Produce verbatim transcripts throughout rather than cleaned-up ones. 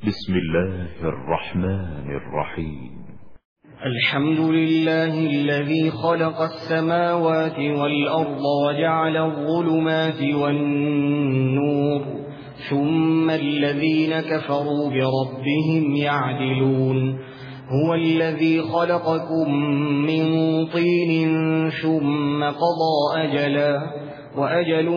بسم الله الرحمن الرحيم. الحمد لله الذي خلق السماوات والأرض وجعل الظلمات والنور ثم الذين كفروا بربهم يعدلون. هو الذي خلقكم من طين ثم قضى أجلا وأجل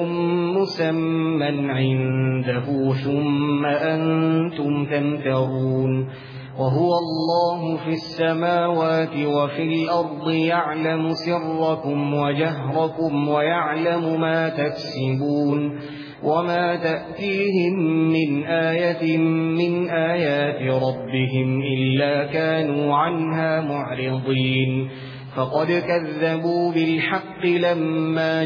مسمى عنده ثم أنتم تمترون. وهو الله في السماوات وفي الأرض يعلم سركم وجهركم ويعلم ما تكسبون. وما تأتيهم من آية من آيات ربهم إلا كانوا عنها معرضين. فقد كذبوا بالحق لما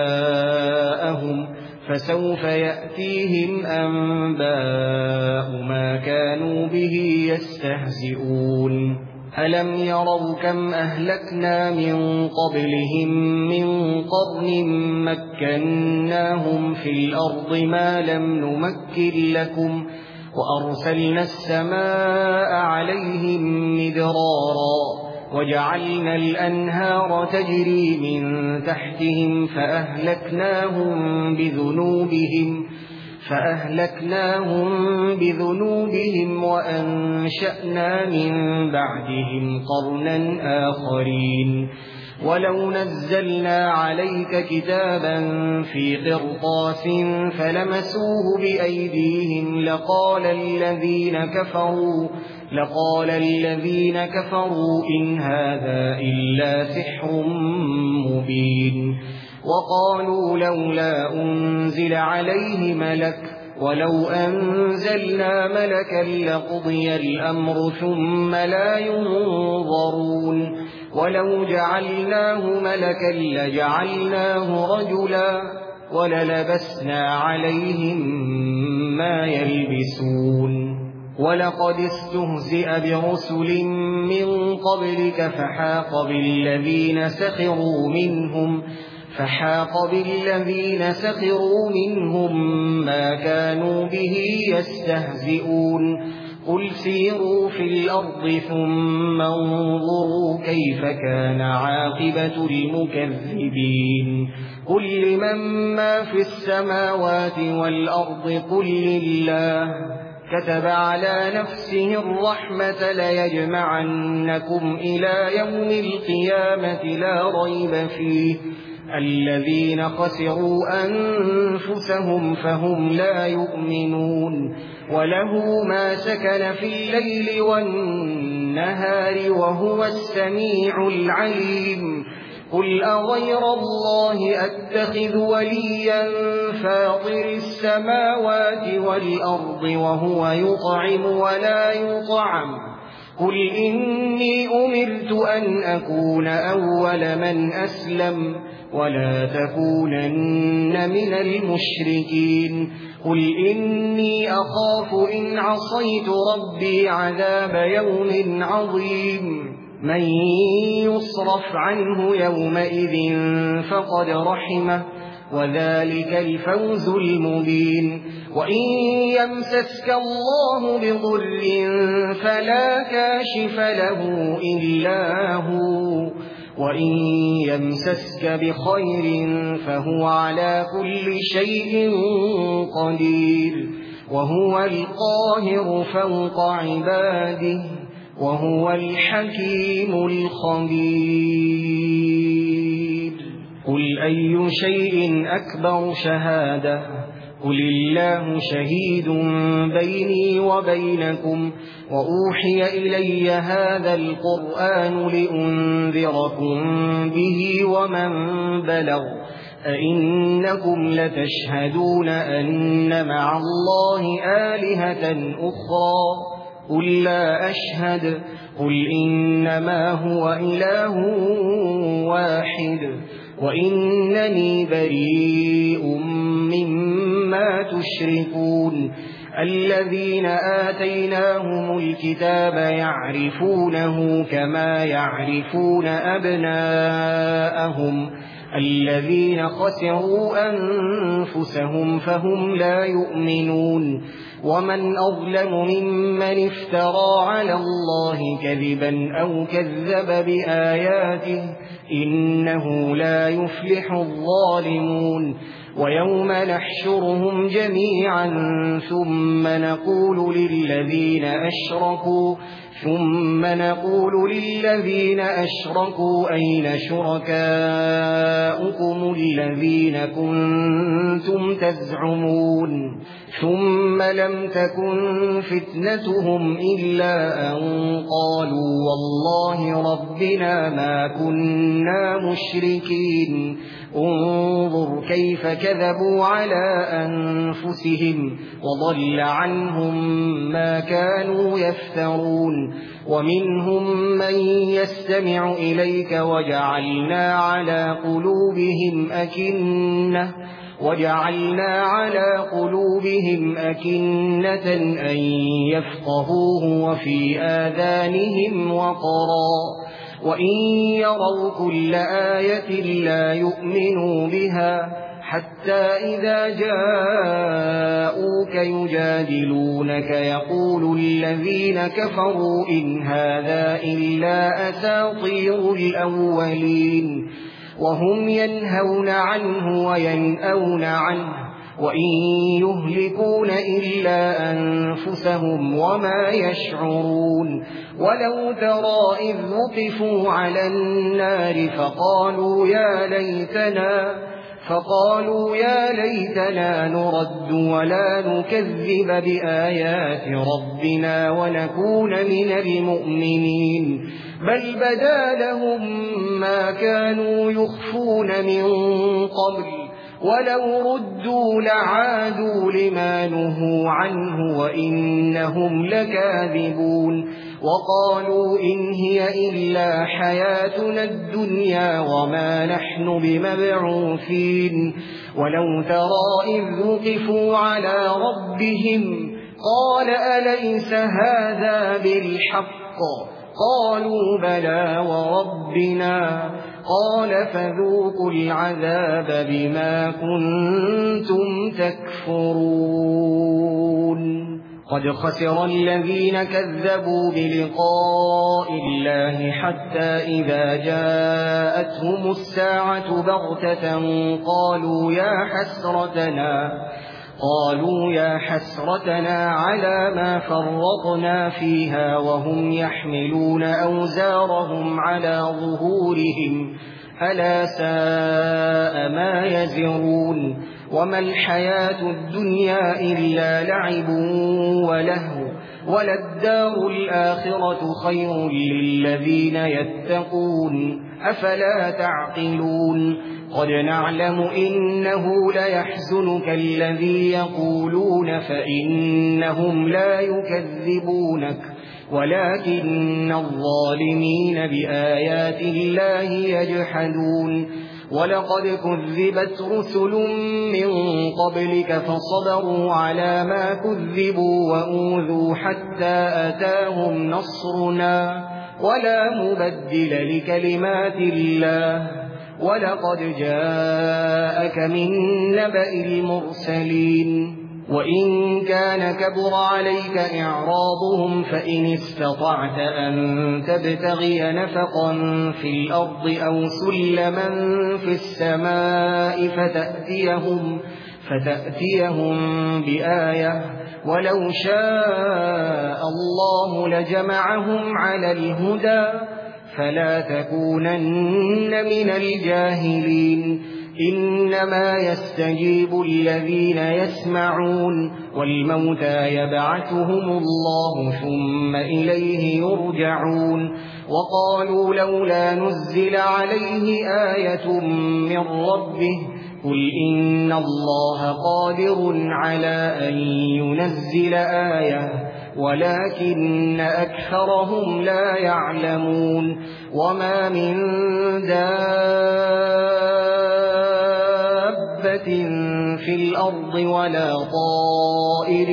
جاءهم فسوف يأتيهم أنباء ما كانوا به يستهزئون. ألم يروا كم أهلكنا من قبلهم من قرن مكناهم في الأرض ما لم نمكن لكم وأرسلنا السماء عليهم مدرارا وجعلنا الأنهار تجري من تحتهم فأهلكناهم بذنوبهم فأهلكناهم بذنوبهم وأنشأنا من بعدهم قرنا آخرين. ولو نزلنا عليك كتابا في قرطاس فلمسوه بأيديهم لقال الذين كفروا لقال الذين كفروا إن هذا إلا سحر مبين. وقالوا لولا أنزل عليه ملك ولو أنزلنا ملكا لقضي الأمر ثم لا ينظرون. ولو جعلناه ملكا لجعلناه رجلا وللبسنا عليهم ما يلبسون. ولقد استهزئ برسل من قبلك فحاق بالذين سخروا منهم فحاق بالذين سخروا منهم ما كانوا به يستهزئون. قل سيروا في الأرض ثم انظروا كيف كان عاقبة المكذبين. قل لمن ما في السماوات والأرض قل لله كتب على نفسه الرحمة ليجمعنكم إلى يوم القيامة لا ريب فيه. الذين خسروا أنفسهم فهم لا يؤمنون. وله ما سكن في الليل والنهار وهو السميع العليم. قل أغير الله أتخذ وليا فاطر السماوات والأرض وهو يطعم ولا يطعم. قل إني أمرت أن أكون أول من أسلم ولا تكونن من المشركين. قل إني أخاف إن عصيت ربي عذاب يوم عظيم. من يصرف عنه يومئذ فقد رحمه وذلك الفوز المبين. وإن يمسسك الله بضر فلا كاشف له إلا هو وإن يمسسك بخير فهو على كل شيء قدير. وهو القاهر فوق عباده وهو الحكيم الخبير. قل أي شيء أكبر شهادة قل الله شهيد بيني وبينكم وأوحي إلي هذا القرآن لأنذركم به ومن بلغ. أئنكم لتشهدون أن مع الله آلهة أخرى قل لا أشهد قل إنما هو إله واحد وإنني بريء مما تشركون. الذين آتيناهم الكتاب يعرفونه كما يعرفون أبناءهم الذين خسروا أنفسهم فهم لا يؤمنون ومن أظلم ممن افترى على الله كذبا أو كذب بآياته إنه لا يفلح الظالمون ويوم نحشرهم جميعا ثم نقول للذين أشركوا ثم نقول للذين أشركوا أين شركاؤكم الذين كنتم تزعمون ثم لم تكن فتنتهم إلا أن قالوا والله ربنا ما كنا مشركين انظر كيف كذبوا على أنفسهم وضل عنهم ما كانوا يفترون ومنهم من يستمع إليك وجعلنا على قلوبهم أكنة وجعلنا على قلوبهم أكنة أن يفقهوه وفي آذانهم وقرا وإن يروا كل آية لا يؤمنوا بها حتى إذا جاءوك يجادلونك يقول الذين كفروا إن هذا إلا أساطير الأولين وهم ينهون عنه وينأون عنه وإن يهلكون إلا أنفسهم وما يشعرون ولو ترى إذ وقفوا على النار فقالوا يا ليتنا فقالوا يا ليتنا نرد ولا نكذب بآيات ربنا ونكون من المؤمنين بل بدا لهم ما كانوا يخفون من قبل ولو ردوا لعادوا لما نهوا عنه وإنهم لكاذبون وقالوا إن هي إلا حياتنا الدنيا وما نحن بمبعوثين ولو ترى إذ وقفوا على ربهم قال أليس هذا بالحق قالوا بلى وربنا قال فذوقوا العذاب بما كنتم تكفرون قد خسر الذين كذبوا بلقاء الله حتى إذا جاءتهم الساعة بغتة قالوا يا حسرتنا قالوا يا حسرتنا على ما فرطنا فيها وهم يحملون أوزارهم على ظهورهم ألا ساء ما يزرون وما الحياة الدنيا إلا لعب ولهو وللدار الآخرة خير للذين يتقون أفلا تعقلون قد نعلم إنه ليحزنك الذي يقولون فإنهم لا يكذبونك ولكن الظالمين بآيات الله يجحدون ولقد كذبت رسل من قبلك فصبروا على ما كذبوا وأوذوا حتى أتاهم نصرنا ولا مبدل لكلمات الله ولقد جاءك من نبأ المرسلين وإن كان كبر عليك إعراضهم فإن استطعت أن تبتغي نفقا في الأرض أو سلما في السماء فتأتيهم, فتأتيهم بآية ولو شاء الله لجمعهم على الهدى فلا تكونن من الجاهلين إنما يستجيب الذين يسمعون والموتى يبعثهم الله ثم إليه يرجعون وقالوا لولا نزل عليه آية من ربه قل إن الله قادر على أن ينزل آية ولكن أكثرهم لا يعلمون وما من دابة في الأرض ولا طائر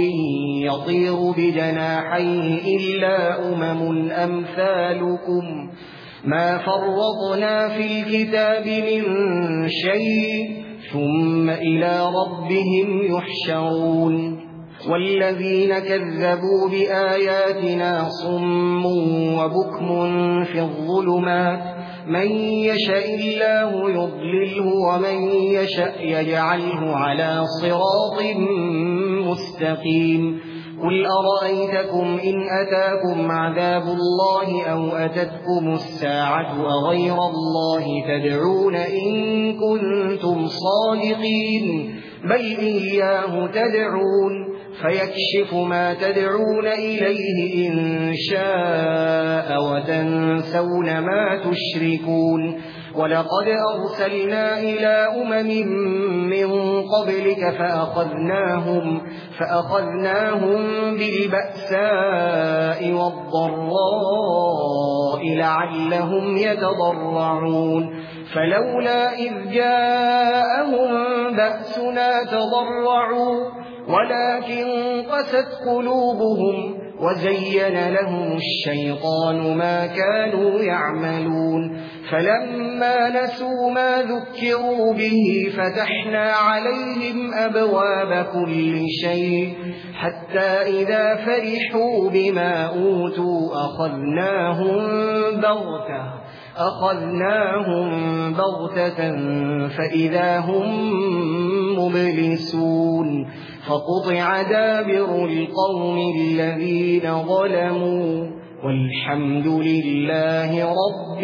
يطير بجناحيه إلا أمم أمثالكم ما فرطنا في الكتاب من شيء ثم إلى ربهم يحشرون والذين كذبوا بآياتنا صم وبكم في الظلمات من يشاء الله يضلله ومن يشاء يجعله على صراط مستقيم قل أرأيتكم إن أتاكم عذاب الله أو أتتكم الساعة أغير الله تدعون إن كنتم صادقين بل إياه تدعون فيكشف ما تدعون إليه إن شاء وتنسون ما تشركون ولقد أرسلنا إلى أمم من قبلك فأخذناهم, فأخذناهم بالبأساء والضراء لعلهم يتضرعون فلولا إذ جاءهم بأسنا تضرعوا ولكن قست قلوبهم وزين لهم الشيطان ما كانوا يعملون فلما نسوا ما ذكروا به فتحنا عليهم أبواب كل شيء حتى إذا فرحوا بما أوتوا أخذناهم بغتة أخذناهم بغتة فإذا هم مبلسون فقطع دابر القوم الذين ظلموا والحمد لله رب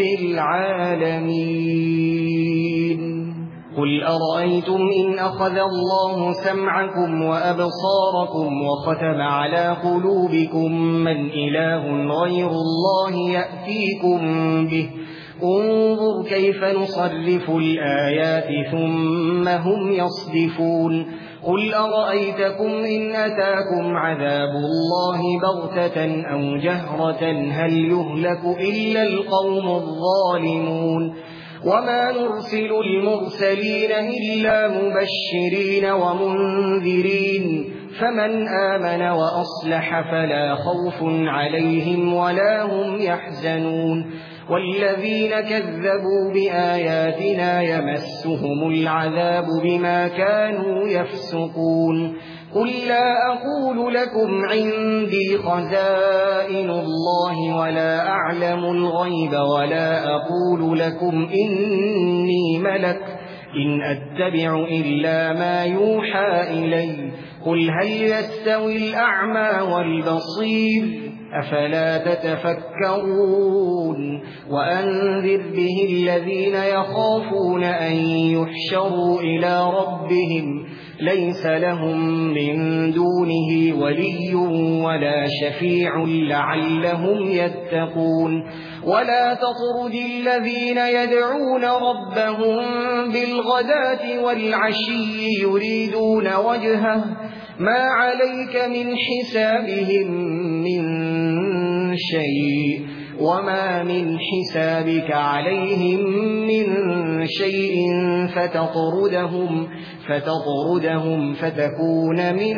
العالمين قل أرأيتم إن أخذ الله سمعكم وأبصاركم وختم على قلوبكم من إله غير الله يأتيكم به انظر كيف نصرف الآيات ثم هم يصدفون قل أرأيتكم إن أتاكم عذاب الله بغتة أو جهرة هل يهلك إلا القوم الظالمون وما نرسل المرسلين إلا مبشرين ومنذرين فمن آمن وأصلح فلا خوف عليهم ولا هم يحزنون والذين كذبوا بآياتنا يمسهم العذاب بما كانوا يفسقون قل لا أقول لكم عندي خزائن الله ولا أعلم الغيب ولا أقول لكم إني ملك إن أتبع إلا ما يوحى إلي قل هل يستوي الأعمى والبصير أفلا تتفكرون وأنذر به الذين يخافون أن يحشروا إلى ربهم ليس لهم من دونه ولي ولا شفيع لعلهم يتقون ولا تطرد الذين يدعون ربهم بالغداة والعشي يريدون وجهه ما عليك من حسابهم من شيء وما من حسابك عليهم من شيء فتطردهم فتطردهم فتكون من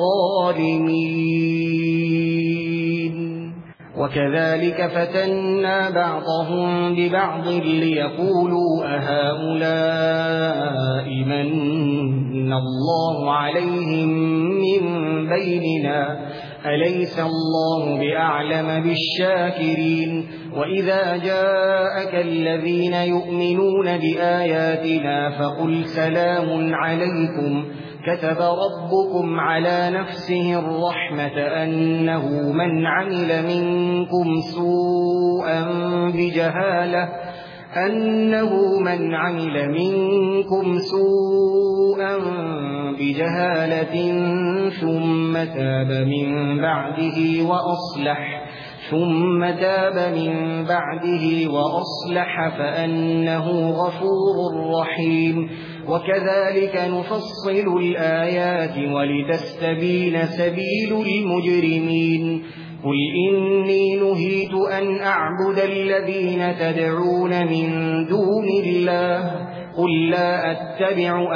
الظالمين وكذلك فتنا بعضهم ببعض ليقولوا أهؤلاء من الله عليهم من بيننا أليس الله بأعلم بالشاكرين وإذا جاءك الذين يؤمنون بآياتنا فقل سلام عليكم كتب ربكم على نفسه الرحمة أنه من عمل منكم سوءا بجهالة أنه من عمل منكم سوءا بجهالة ثم تاب من بعده وأصلح ثم تاب من بعده وأصلح فأنه غفور رحيم وكذلك نفصل الآيات ولتستبين سبيل المجرمين قل إني نهيت أن أعبد الذين تدعون من دون الله قل لا أتبع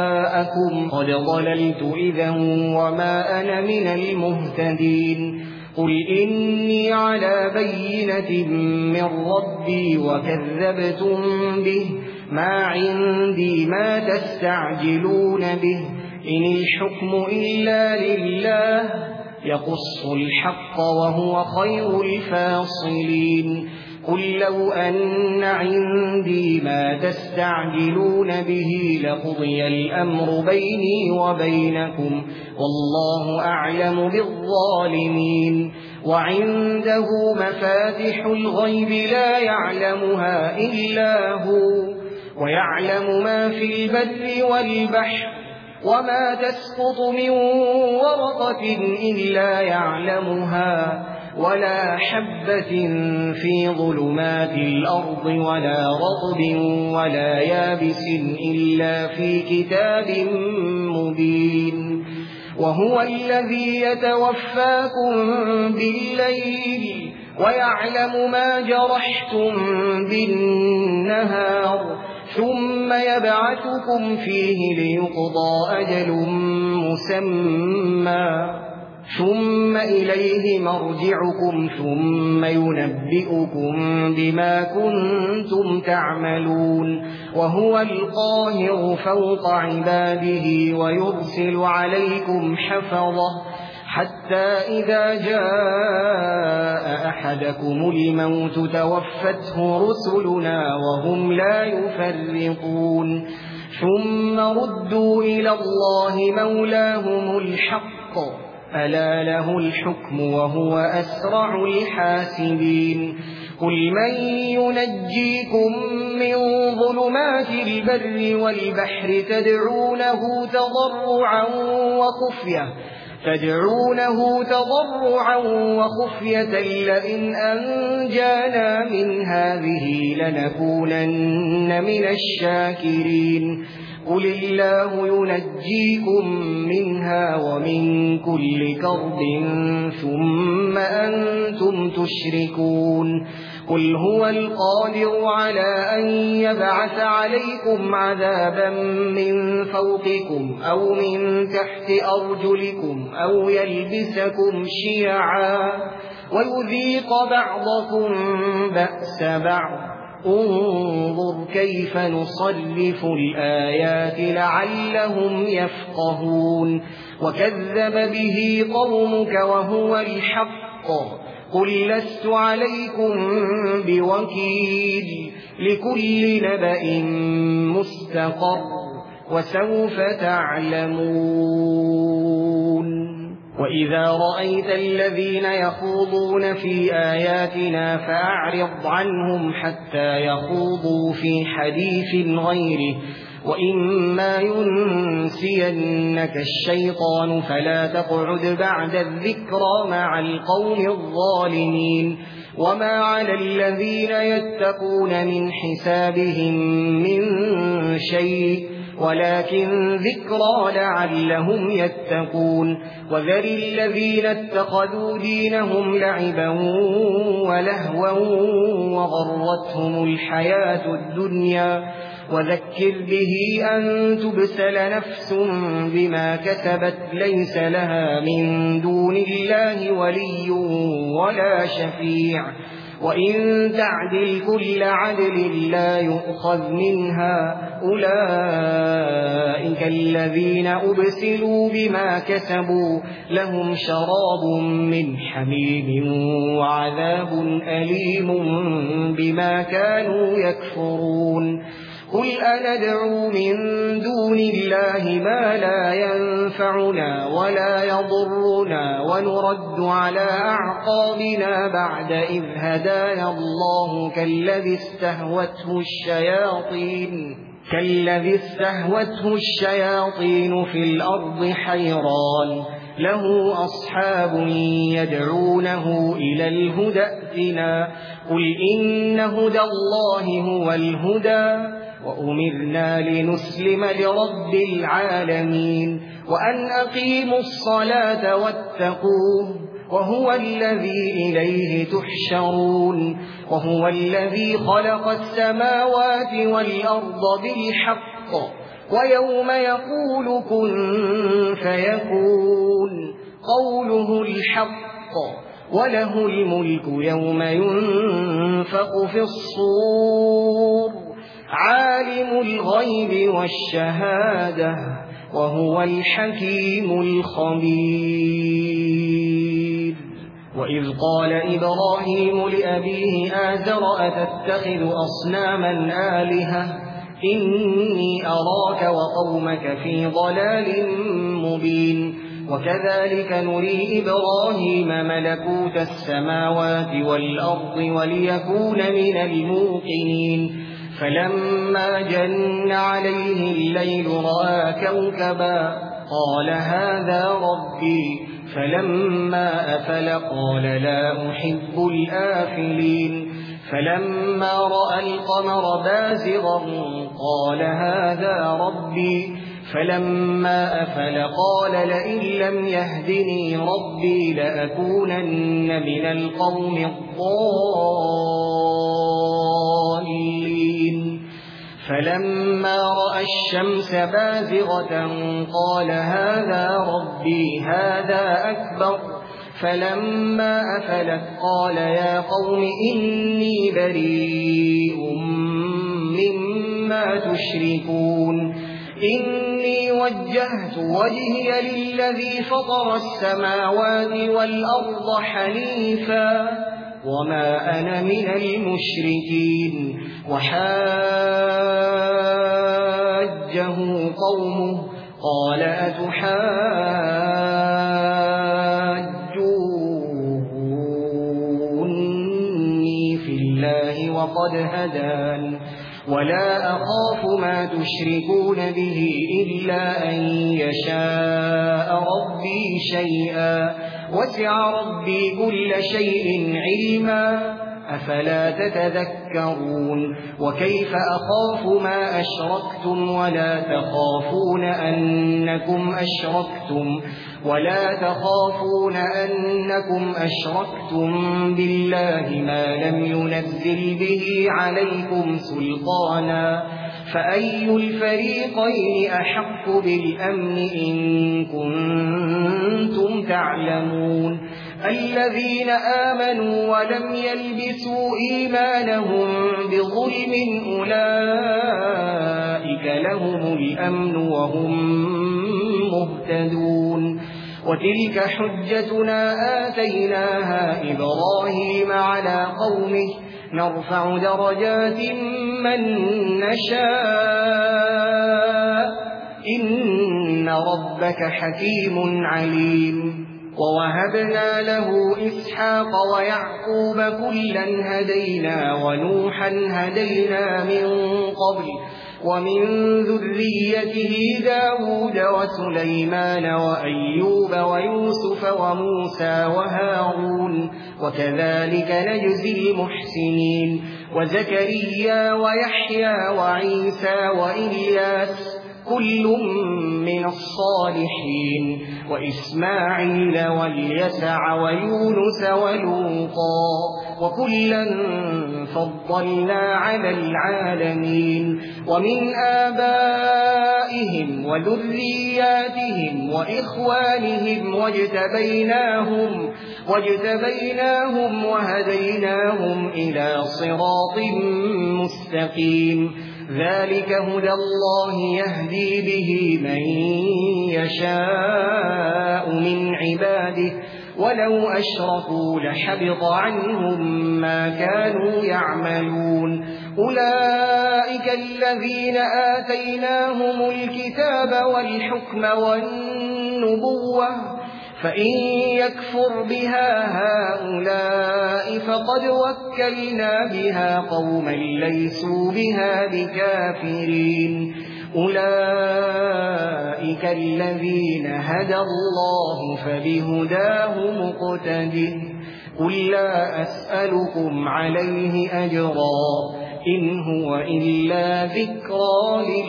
أهواءكم قد ضللت إذا وما أنا من المهتدين قل إني على بينة من ربي وكذبتم به، ما عندي ما تستعجلون به، إن الحكم إلا لله يقص الحق وهو خير الفاصلين. قل لو أن عندي ما تستعجلون به لقضي الأمر بيني وبينكم والله أعلم بالظالمين. وعنده مفاتح الغيب لا يعلمها إلا هو، ويعلم ما في البر والبحر، وما تسقط من ورقة إلا يعلمها، ولا حبة في ظلمات الأرض ولا رطب ولا يابس إلا في كتاب مبين. وهو الذي يتوفاكم بالليل ويعلم ما جرحتم بالنهار، ثم يبعثكم فيه ليقضى أجل مسمى، ثم إليه مرجعكم ثم ينبئكم بما كنتم تعملون. وهو القاهر فوق عباده ويرسل عليكم حفظة حتى إذا جاء أحدكم الموت توفته رسلنا وهم لا يفرطون، ثم ردوا إلى الله مولاهم الحق ألا له الحكم وهو أسرع الحاسبين. قل من ينجيكم من ظلمات البر والبحر تدعونه تضرعا وخفية تدعونه تضرعا وخفية لئن أنجانا من هذه لنكونن من الشاكرين. قل الله ينجيكم منها ومن كل كرب ثم أنتم تشركون. قل هو القادر على أن يبعث عليكم عذابا من فوقكم أو من تحت أرجلكم أو يلبسكم شيعا ويذيق بعضكم بأس بعض. انظر كيف نصرف الآيات لعلهم يفقهون. وكذب به قومك وهو الحق. قل لست عليكم بوكيل لكل نبأ مستقر وسوف تعلمون. وإذا رأيت الذين يخوضون في آياتنا فأعرض عنهم حتى يخوضوا في حديث غيره، وإما ينسينك الشيطان فلا تقعد بعد الذكرى مع القوم الظالمين. وما على الذين يتقون من حسابهم من شيء ولكن ذكرى لعلهم يتقون. وذر الذين اتخذوا دينهم لعبا ولهوا وغرتهم الحياة الدنيا وذكر به أن تبسل نفس بما كسبت ليس لها من دون الله ولي ولا شفيع، وإن تعدل كل عدل لا يؤخذ منها. أولئك الذين أبسلوا بما كسبوا لهم شراب من حميم وعذاب أليم بما كانوا يكفرون. قل أندعو من دون الله ما لا ينفعنا ولا يضرنا ونرد على أعقابنا بعد إذ هدانا الله كالذي استهوته الشياطين كالذي استهوته الشياطين في الأرض حيران له أصحاب يدعونه إلى الهدى ائتنا. قل إن هدى الله هو الهدى وأمرنا لنسلم لرب العالمين وأن أقيموا الصلاة واتقوه وهو الذي إليه تحشرون. وهو الذي خلق السماوات والأرض بالحق ويوم يقول كن فيكون قوله الحق وله الملك يوم ينفخ في الصور عالم الغيب والشهادة وهو الحكيم الخبير. وإذ قال إبراهيم لأبيه آزر أتتخذ أصناما آلهة إني أراك وقومك في ضلال مبين. وكذلك نري إبراهيم ملكوت السماوات والأرض وليكون من الموقنين. فلما جن عليه الليل رأى كوكبا قال هذا ربي فلما أفل قال لا أحب الآفلين. فلما رأى القمر بازغا قال هذا ربي فلما أفل قال لئن لم يهدني ربي لأكونن من القوم الضالين. فلما رأى الشمس بازغة قال هذا ربي هذا أكبر. فلما أفلت قال يا قوم إني بريء مما تشركون إني وجهت وجهي للذي فطر السماوات والأرض حنيفا وما أنا من المشركين. وحاجه قومه قال أتحاجوني في الله وقد هدان ولا أخاف ما تشركون به إلا أن يشاء ربي شيئا وسع ربي كل شيء علما أفلا تتذكرون. وكيف أخاف ما أشركتم ولا تخافون أنكم أشركتم ولا تخافون أنكم أشركتم بالله ما لم ينزل به عليكم سلطانا فأي الفريقين أحق بالأمن إن كنتم تعلمون. الذين آمنوا ولم يلبسوا إيمانهم بظلم أولئك لهم الأمن وهم مهتدون. وتلك حجتنا آتيناها إبراهيم على قومه نرفع درجات من نشاء إن ربك حكيم عليم. ووهبنا له إسحاق ويعقوب كلا هدينا ونوحا هدينا من قبل ومن ذريته داود وسليمان وأيوب ويوسف وموسى وهارون وكذلك نجزي المحسنين. وزكريا ويحيى وعيسى وإلياس كل من الصالحين وإسماعيل واليسع ويونس ولوطا وكلا فضلنا على العالمين. ومن آبائهم وذرياتهم وإخوانهم واجتبيناهم واجتبيناهم وهديناهم إلى صراط مستقيم. ذلك هدى الله يهدي به من يشاء من عباده ولو أشركوا لحبط عنهم ما كانوا يعملون. أولئك الذين آتيناهم الكتاب والحكم والنبوة فإن يكفر بها هؤلاء فقد وكلنا بها قوما ليسوا بها بكافرين. أولئك الذين هدى الله فبهداه مقتده قل لا أسألكم عليه أجرا إن هو إلا ذكرى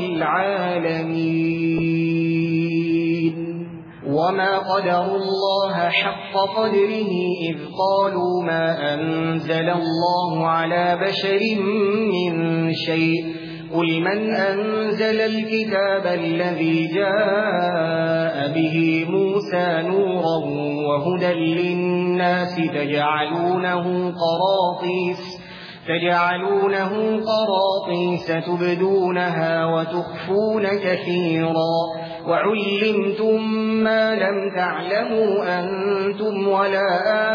للعالمين. وما قدروا الله حق قدره إذ قالوا ما أنزل الله على بشر من شيء قل من أنزل الكتاب الذي جاء به موسى نورا وهدى للناس تجعلونه قراطيس تجعلونه قراطيس تبدونها وتخفون كثيرا وعلمتم ما لم تعلموا أنتم ولا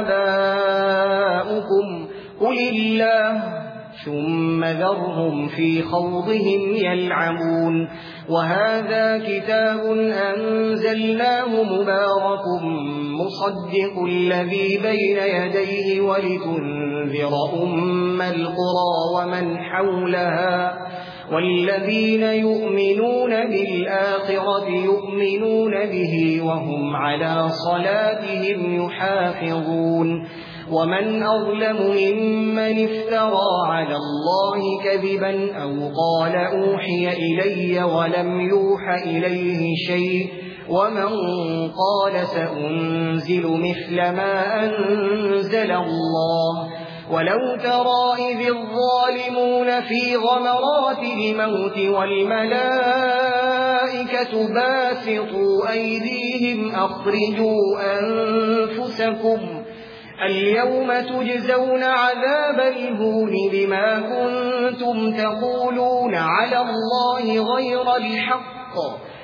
آباؤكم قل الله ثم ذرهم في خوضهم يلعبون وهذا كتاب أنزلناه مبارك مصدق الذي بين يديه ولتنذر أم القرى ومن حولها والذين يؤمنون بالآخرة يؤمنون به وهم على صلاتهم يحافظون ومن أظلم ممن افترى على الله كذبا أو قال أوحي إلي ولم يوح إليه شيء ومن قال سأنزل مثل ما أنزل الله ولو ترى إذ الظالمون في غمرات الموت والملائكة باسطوا أيديهم أخرجوا أنفسكم اليوم تجزون عذاب الهون بما كنتم تقولون على الله غير الحق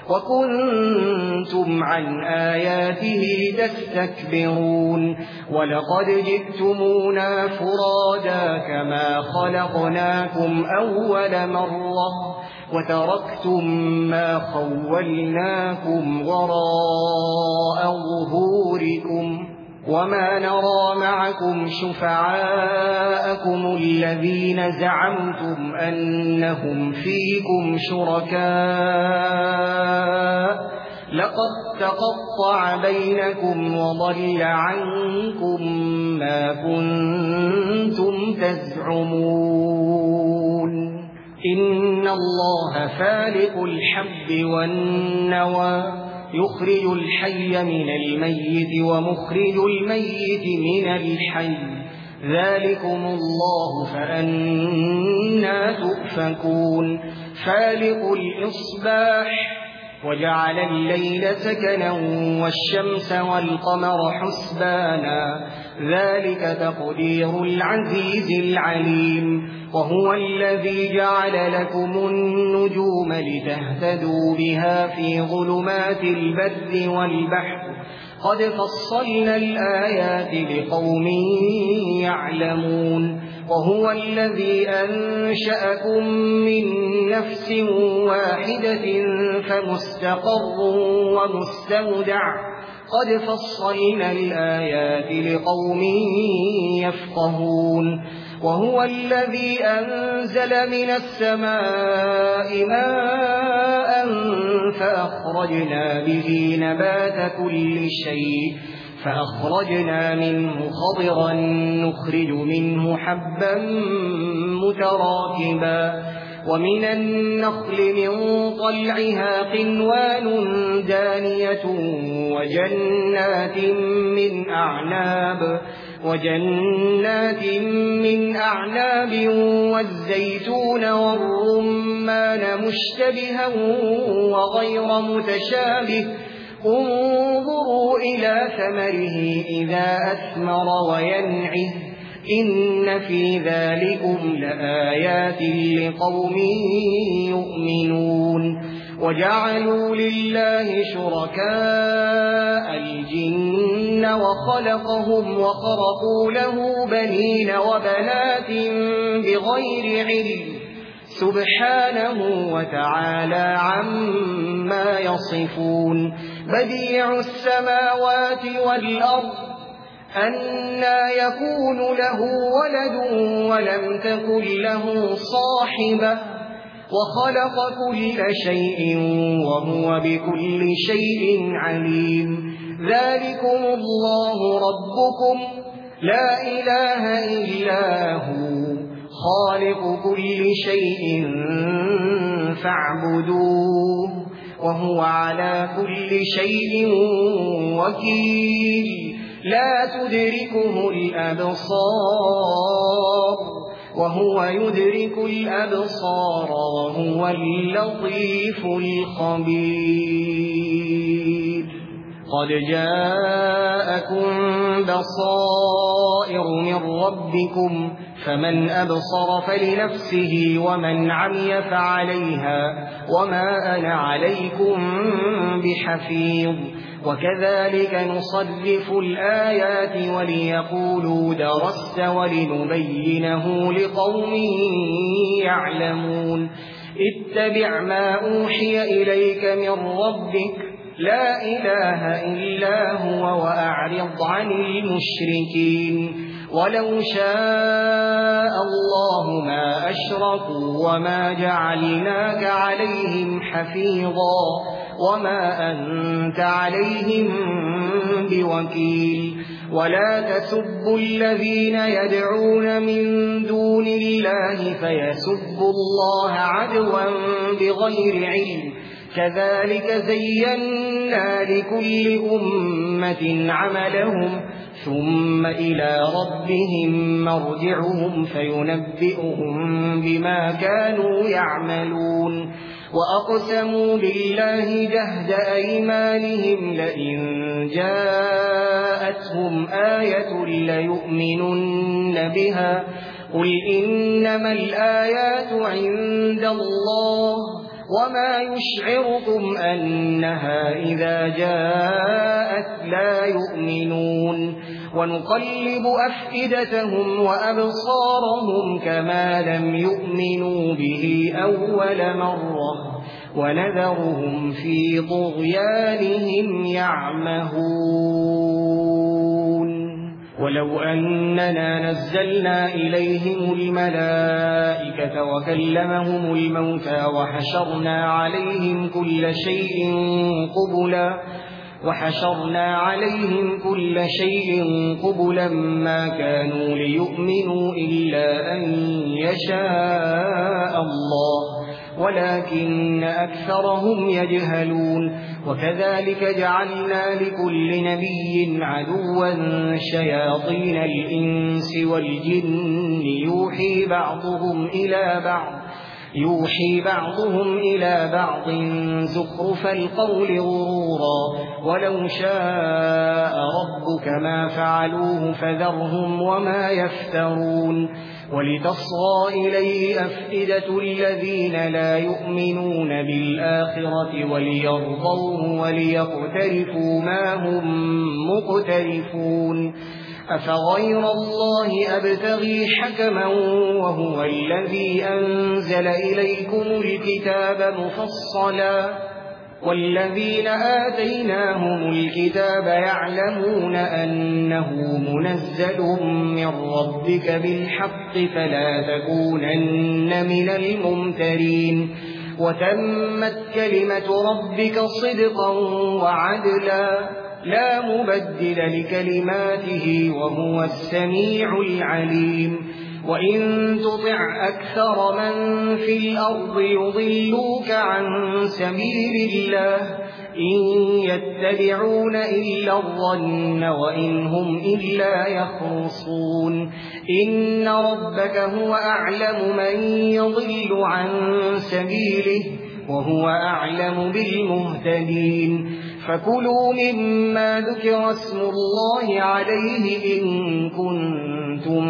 وكنتم عن آياته تستكبرون ولقد جئتمونا فرادا كما خلقناكم أول مرة وتركتم ما خولناكم وراء ظهوركم وما نرى معكم شفعاءكم الذين زعمتم أنهم فيكم شركاء لقد تقطع بينكم وضل عنكم ما كنتم تزعمون إن الله فالق الحب والنوى يخرج الحي من الميت ومخرج الميت من الحي ذلكم الله فأنا تؤفكون فالق الإصباح وجعل الليل سكنا والشمس والقمر حسبانا ذلك تقدير العزيز العليم وهو الذي جعل لكم النجوم لتهتدوا بها في ظلمات البر والبحر قد فصلنا الآيات لقوم يعلمون وهو الذي أنشأكم من نفس واحدة فمستقر ومستودع قد فصلنا الآيات لقوم يفقهون وهو الذي أنزل من السماء ماء فأخرجنا به نبات كل شيء فأخرجنا منه خضرا نخرج منه حبا متراكبا ومن النخل من طلعها قنوان دانية وجنات من أعناب وجنات من أعناب والزيتون والرمان مشتبها وغير متشابه انظروا إلى ثمره إذا أثمر وينعه إن في ذلكم لآيات لقوم يؤمنون وجعلوا لله شركاء الجن وخلقهم وخرقوا له بنين وبنات بغير علم سبحانه وتعالى عما يصفون بديع السماوات والأرض أنى يكون له ولد ولم تكن له صاحبة وخلق كل شيء وهو بكل شيء عليم ذلكم الله ربكم لا إله إلا هو خالق كل شيء فاعبدوه وهو على كل شيء وكيل لا تدركه الأبصار وهو يدرك الأبصار وهو اللطيف الخبير قد جاءكم بصائر من ربكم فمن أبصر فلنفسه ومن عمي فعليها وما أنا عليكم بحفيظ وكذلك نصرف الآيات وليقولوا درست ولنبينه لقوم يعلمون اتبع ما أوحي إليك من ربك لا إله إلا هو وأعرض عن المشركين ولو شاء الله ما أشركوا وما جعلناك عليهم حفيظا وما أنت عليهم بوكيل ولا تسبوا الذين يدعون من دون الله فيسبوا الله عدوا بغير علم كذلك زينا لكل أمة عملهم ثم إلى ربهم مرجعهم فينبئهم بما كانوا يعملون وأقسموا بالله جهد أيمانهم لئن جاءتهم آية ليؤمنن بها قل إنما الآيات عند الله وما يشعركم أنها إذا جاءت لا يؤمنون ونقلب أفئدتهم وأبصارهم كما لم يؤمنوا به أول مرة ونذرهم في طغيانهم يعمهون ولو أننا نزلنا إليهم الملائكة وكلمهم الموتى وحشرنا عليهم كل شيء قبلا وحشرنا عليهم كل شيء قبلا ما كانوا ليؤمنوا إلا أن يشاء الله ولكن أكثرهم يجهلون وكذلك جعلنا لكل نبي عدوا شياطين الإنس والجن يوحي بعضهم إلى بعض يوحي بعضهم إلى بعض زخرف القول غرورا ولو شاء ربك ما فعلوه فذرهم وما يفترون ولتصغى إليه أفئدة الذين لا يؤمنون بالآخرة وليرضوه وليقترفوا ما هم مقترفون أفغير الله أبتغي حكما وهو الذي أنزل إليكم الكتاب مفصلا والذين آتيناهم الكتاب يعلمون أنه منزل من ربك بالحق فلا تكونن من الممترين وتمت كلمة ربك صدقا وعدلا لا مبدل لكلماته وهو السميع العليم وإن تطع أكثر من في الأرض يضلوك عن سبيل الله إن يتبعون إلا الظن وإن هم إلا يخرصون إن ربك هو أعلم من يضل عن سبيله وهو أعلم بالمهتدين فكلوا مما ذكر اسم الله عليه إن كنتم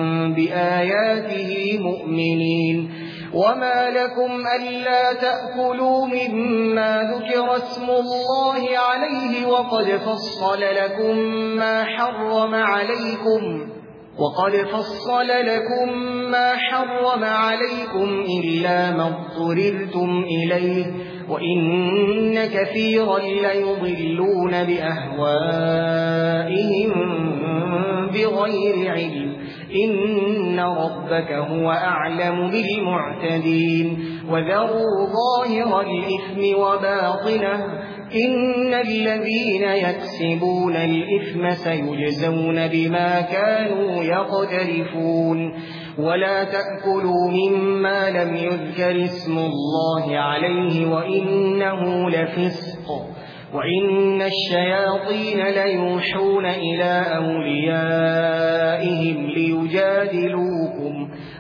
بآياته مؤمنين وما لكم ألا تأكلوا مما ذكر اسم الله عليه وقد فصل لكم ما حرم عليكم وقد فصل لكم ما حرم عليكم إلا ما اضطررتم إليه وإن كثيرا ليضلون بأهوائهم بغير علم إن ربك هو أعلم بالمعتدين وذروا ظاهر الإثم وباطنه إن الذين يكسبون الإثم سيجزون بما كانوا يقترفون ولا تأكلوا مما لم يذكر اسم الله عليه وإنه لفسق وإن الشياطين ليوحون إلى أوليائهم ليجادلوكم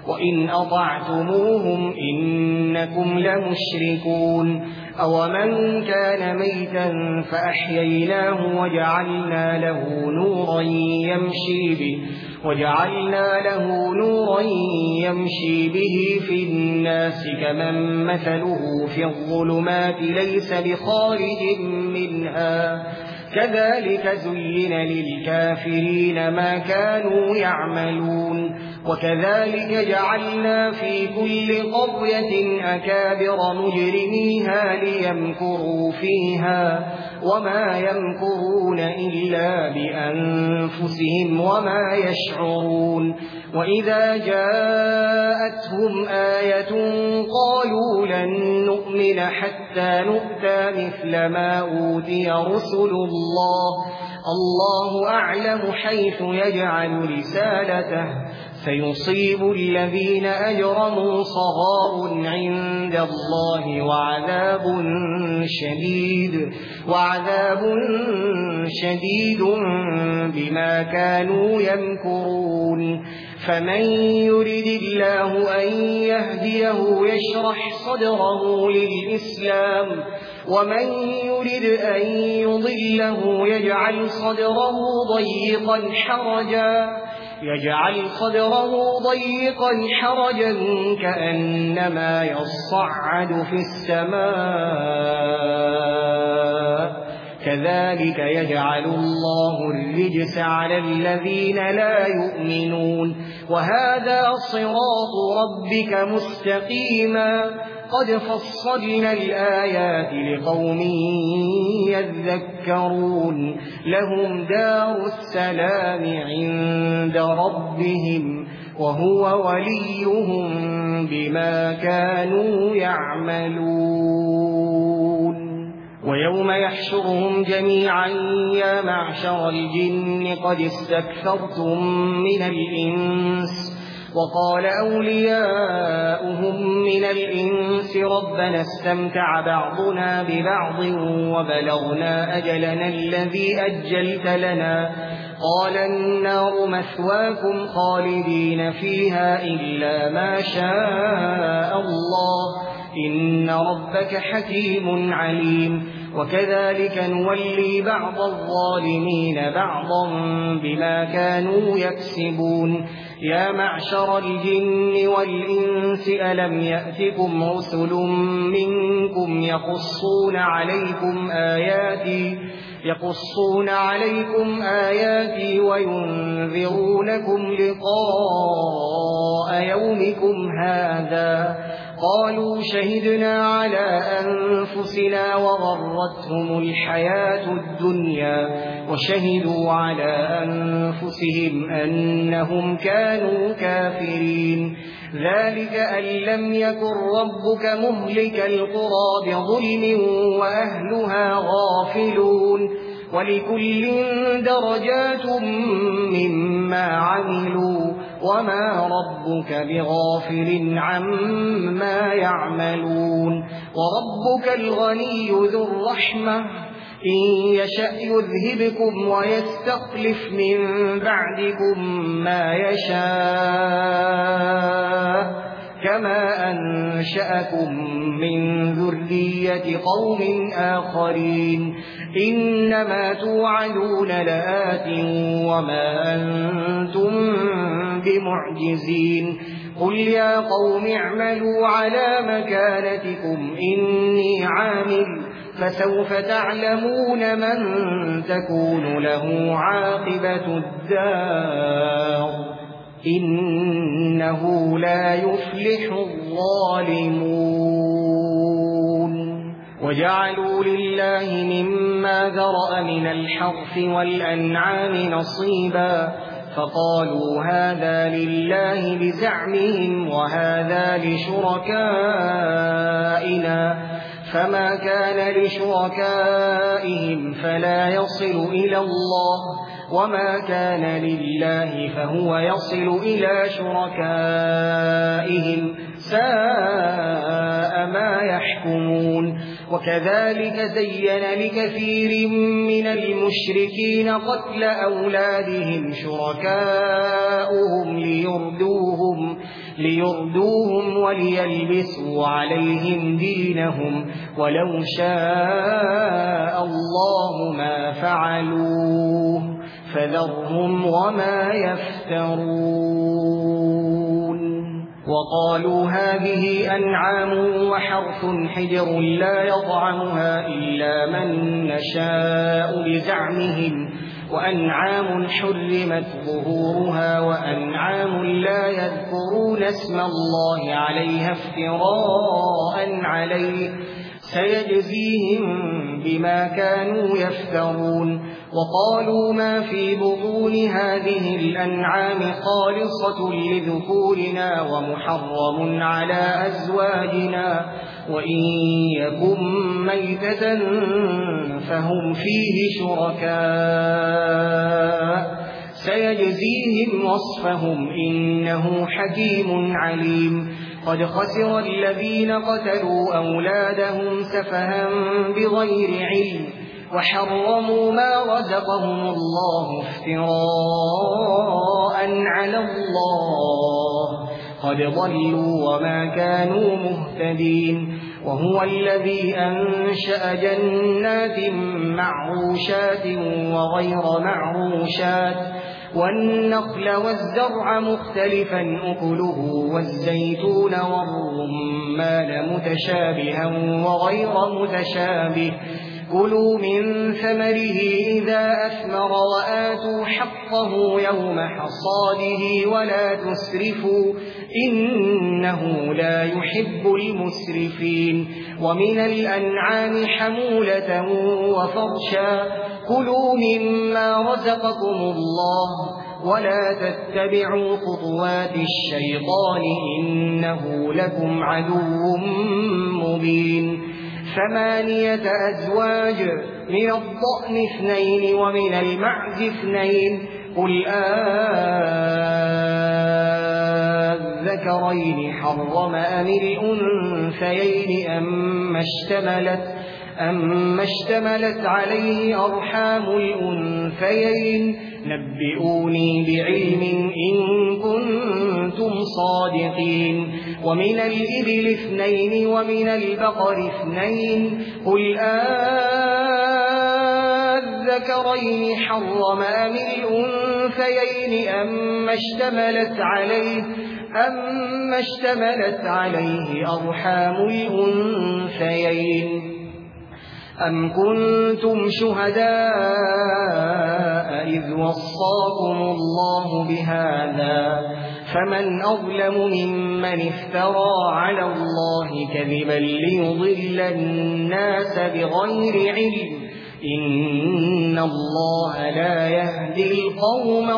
وإن أطعتموهم إنكم لمشركون أومن كان ميتا فأحييناه وجعلنا له نورا يمشي به وجعلنا له نورا يمشي به في الناس كمن مثله في الظلمات ليس بخارج منها كذلك زين للكافرين ما كانوا يعملون وكذلك جعلنا في كل قرية أكابر مجرميها ليمكروا فيها وما يمكرون إلا بأنفسهم وما يشعرون وإذا جاءتهم آية قالوا لن نؤمن حتى نؤتى مثل ما أوتي رسل الله الله أعلم حيث يجعل رسالته سيصيب الذين أجرموا صغار عند الله وعذاب شديد وعذاب شديد بما كانوا يمكرون فمن يرد الله أن يهديه يشرح صدره للإسلام ومن يرد أن يضله يجعل صدره ضيقا حرجا يجعل صدره ضيقا حرجا كأنما يصعد في السماء كذلك يجعل الله الرجس على الذين لا يؤمنون وهذا صراط ربك مستقيما قد فصلنا الآيات لقوم يذكرون لهم دار السلام عند ربهم وهو وليهم بما كانوا يعملون ويوم يحشرهم جميعا يا معشر الجن قد استكثرتم من الإنس وقال أولياؤهم من الإنس ربنا استمتع بعضنا ببعض وبلغنا أجلنا الذي أجلت لنا قال النار مثواكم خالدين فيها إلا ما شاء الله إن ربك حكيم عليم وكذلك نولي بعض الظالمين بعضا بما كانوا يكسبون يا معشر الجن والإنس ألم يأتكم رسل منكم يقصون عليكم آياتي يقصون عليكم آياتي وينذرونكم لقاء يومكم هذا قالوا شهدنا على أنفسنا وغرتهم الحياة الدنيا وشهدوا على أنفسهم أنهم كانوا كافرين ذلك أن لم يكن ربك مهلك القرى بظلم وأهلها غافلون ولكل درجات مما عملوا وما ربك بغافل عما يعملون وربك الغني ذو الرحمة إن يشأ يذهبكم ويستخلف من بعدكم ما يشاء كما أنشأكم من ذرية قوم آخرين إنما توعدون لآت وما أنتم بمعجزين قل يا قوم اعملوا على مكانتكم إني عامل فسوف تعلمون من تكون له عاقبة الدار إنه لا يفلح الظالمون وجعلوا لله مما ذرأ من الحرث والأنعام نصيبا فقالوا هذا لله بزعمهم وهذا لشركائنا فما كان لشركائهم فلا يصل إلى الله وما كان لله فهو يصل إلى شركائهم ساء ما يحكمون وكذلك زين لكثير من المشركين قتل أولادهم شركاؤهم ليردوهم ليردوهم وليلبسوا عليهم دينهم ولو شاء الله ما فعلوه فذرهم وما يفترون وقالوا هذه أنعام وحرث حجر لا يطعمها إلا من نشاء بزعمهم وأنعام حرمت ظهورها وأنعام لا يذكرون اسم الله عليها افتراء عليه سيجزيهم بما كانوا يفترون وقالوا ما في بطون هذه الأنعام خالصة لذكورنا ومحرم على أزواجنا وإن يكن ميتة فهم فيه شركاء سيجزيهم وصفهم إنه حكيم عليم قد خسر الذين قتلوا أولادهم سفها بغير علم وحرموا ما رزقهم الله افتراء على الله قد ضلوا وما كانوا مهتدين وهو الذي أنشأ جنات معروشات وغير معروشات والنخل والزرع مختلفا أكله والزيتون والرمان متشابها وغير متشابه كلوا من ثمره إذا أثمر وآتوا حقه يوم حصاده ولا تسرفوا إنه لا يحب المسرفين ومن الأنعام حمولة وفرشا كلوا مما رزقكم الله ولا تتبعوا خطوات الشيطان إنه لكم عدو مبين ثمانية أزواج من الضأن اثنين ومن المعز اثنين قل أذكرين حرم أم الأنثيين أما اشتملت, أم اشتملت عليه أرحام الأنثيين نبئوني بعلم إن كنتم صادقين ومن الإبل اثنين ومن البقر اثنين قل أذكرين حرم أم الأنثيين أما اشتملت عليه أما اشتملت عليه أرحام الأنثيين أم كنتم شهداء إذ وصاكم الله بهذا فمن أظلم ممن افترى على الله كذبا ليضل الناس بغير علم إن الله لا يهدي القوم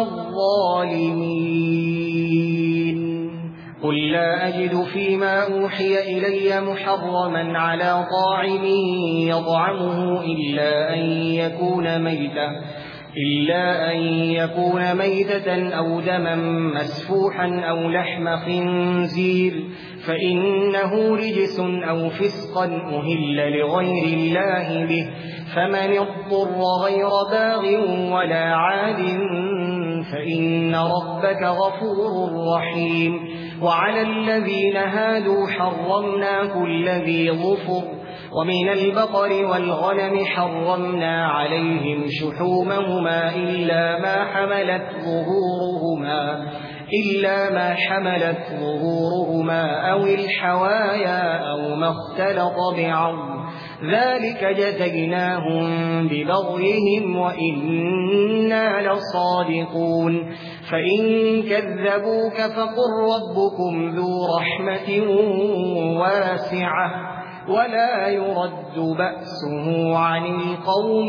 الظالمين قل لا أجد فيما أوحي إلي محرما على طاعم يطعمه إلا أن يكون ميتة إلا أن يكون ميتة أو دما مسفوحا أو لحم خنزير فإنه رجس أو فسقا أهل لغير الله به فمن اضطر غير باغ ولا عاد فإن ربك غفور رحيم وعلى الذين هادوا حرمنا كل ذي ظفر ومن البقر والغنم حرمنا عليهم شحومهما إلا ما حملت ظهورهما إلا ما حملت ظهورهما أو الحوايا أو ما اختلط بعظم ذلك جزيناهم ببغيهم وإنا لصادقون فإن كذبوك فقل ربكم ذو رحمة واسعة ولا يرد بأسه عن القوم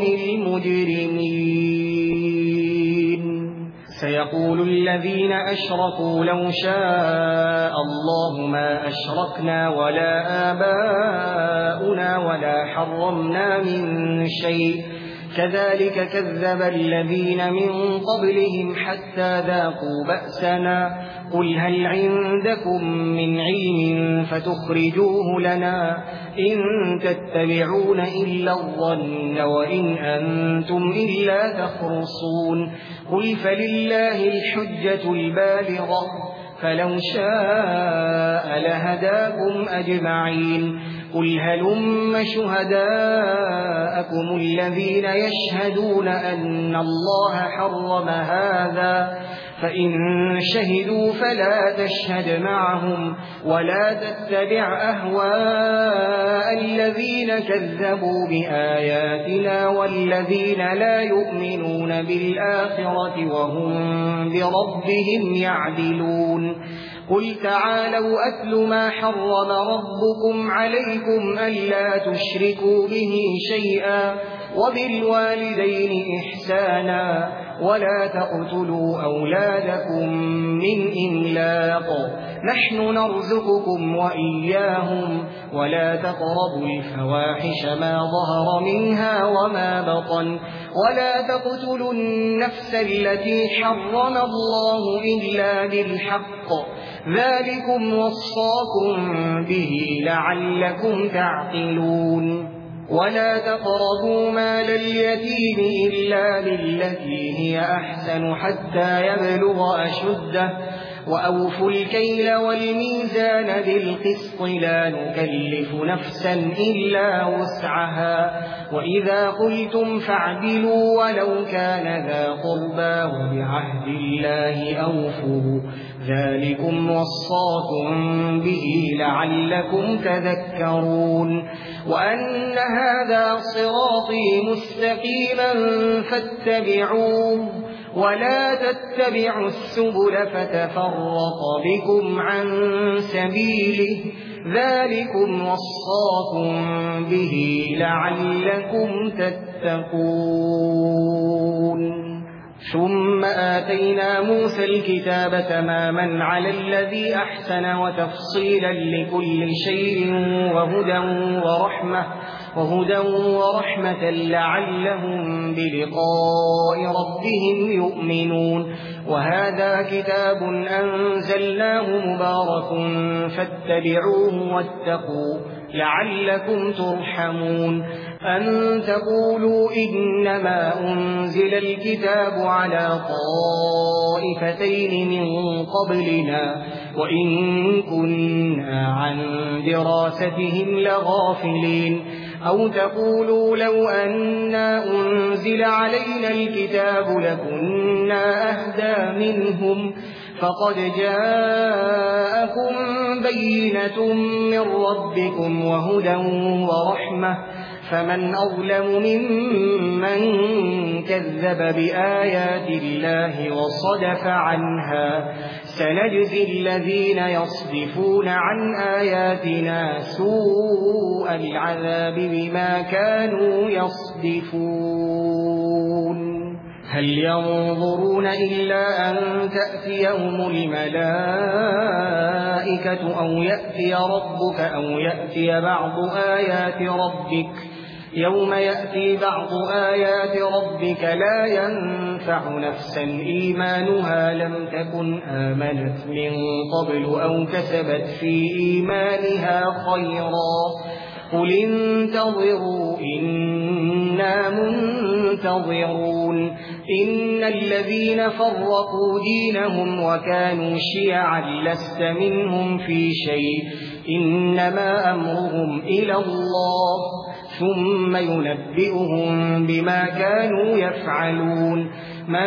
المجرمين سيقول الذين أشركوا لو شاء الله ما أشركنا ولا آباؤنا ولا حرمنا من شيء كذلك كذب الذين من قبلهم حتى ذاقوا بأسنا قل هل عندكم من علم فتخرجوه لنا إن تتبعون إلا الظن وإن أنتم إلا تخرصون قل فلله الحجة البالغة فلو شاء لهداكم أجمعين قل هلم شهداءكم الذين يشهدون أن الله حرم هذا فإن شهدوا فلا تشهد معهم ولا تتبع أهواء الذين كذبوا بآياتنا والذين لا يؤمنون بالآخرة وهم بربهم يعدلون قل تعالوا أتل ما حرم ربكم عليكم ألا تشركوا به شيئا وبالوالدين إحسانا ولا تقتلوا أولادكم من إملاق نحن نرزقكم وإياهم ولا تقربوا الفواحش ما ظهر منها وما بطن ولا تقتلوا النفس التي حرم الله إلا بالحق ذلكم وصاكم به لعلكم تعقلون ولا تقربوا مال اليتيم إلا بالتي هي أحسن حتى يبلغ أشده وأوفوا الكيل والميزان بالقسط لا نكلف نفسا إلا وسعها وإذا قلتم فاعدلوا ولو كان ذا قربى وبعهد الله أوفوا ذلكم وصاكم به لعلكم تذكرون وأن هذا صراطي مستقيما فاتبعوه ولا تتبعوا السبل فتفرق بكم عن سبيله ذلكم وصاكم به لعلكم تتقون ثم آتينا موسى الكتاب تماما على الذي أحسن وتفصيلا لكل شيء وهدى ورحمة وهدى ورحمة لعلهم بلقاء ربهم يؤمنون وهذا كتاب أنزلناه مبارك فاتبعوه واتقوا لعلكم ترحمون أن تقولوا إنما أنزل الكتاب على طائفتين من قبلنا وإن كنا عن دراستهم لغافلين أو تقولوا لو أنا أنزل علينا الكتاب لكنا أهدى منهم فقد جاءكم بينة من ربكم وهدى ورحمة فمن أظلم ممن كذب بآيات الله وصدف عنها سنجزي الذين يصدفون عن آياتنا سوء العذاب بما كانوا يصدفون هل ينظرون إلا أن تأتيهم الملائكة أو يأتي ربك أو يأتي بعض آيات ربك يوم يأتي بعض آيات ربك لا ينفع نفسا إيمانها لم تكن آمنت من قبل أو كسبت في إيمانها خيرا قل انتظروا إنا منتظرون إن الذين فرقوا دينهم وكانوا شيعا لست منهم في شيء إنما أمرهم إلى الله ثم ينبئهم بما كانوا يفعلون من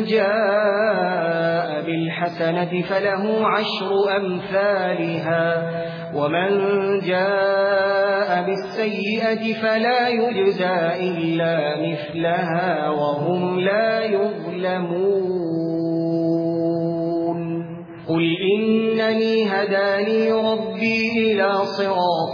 جاء بالحسنة فله عشر أمثالها ومن جاء بالسيئة فلا يجزى إلا مثلها وهم لا يظلمون قل إنني هداني ربي إلى صراط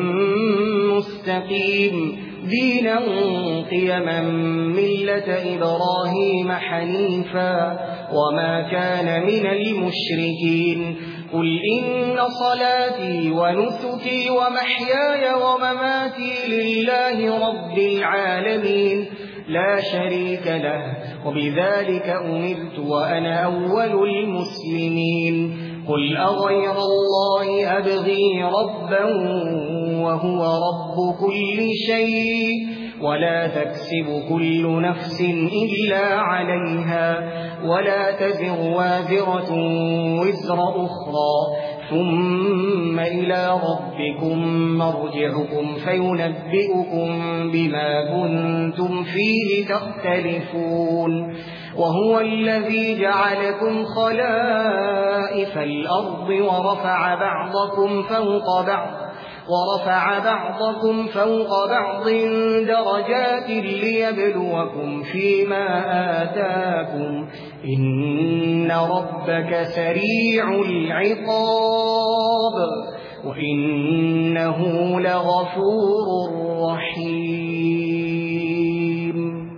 مستقيم دينا قيما ملة إبراهيم حنيفا وما كان من المشركين قل إن صلاتي ونسكي ومحياي ومماتي لله رب العالمين لا شريك له وبذلك أمرت وأنا أول المسلمين قل أغير الله أبغي ربا وهو رب كل شيء ولا تكسب كل نفس إلا عليها ولا تزر وازرة وزر أخرى ثم إلى ربكم مرجعكم فينبئكم بما كنتم فيه تختلفون وهو الذي جعلكم خلائف الأرض ورفع بعضكم فوق بعض ورفع بعضكم فوق بعض درجات ليبلوكم فيما آتاكم إن ربك سريع العقاب وإنه لغفور رحيم.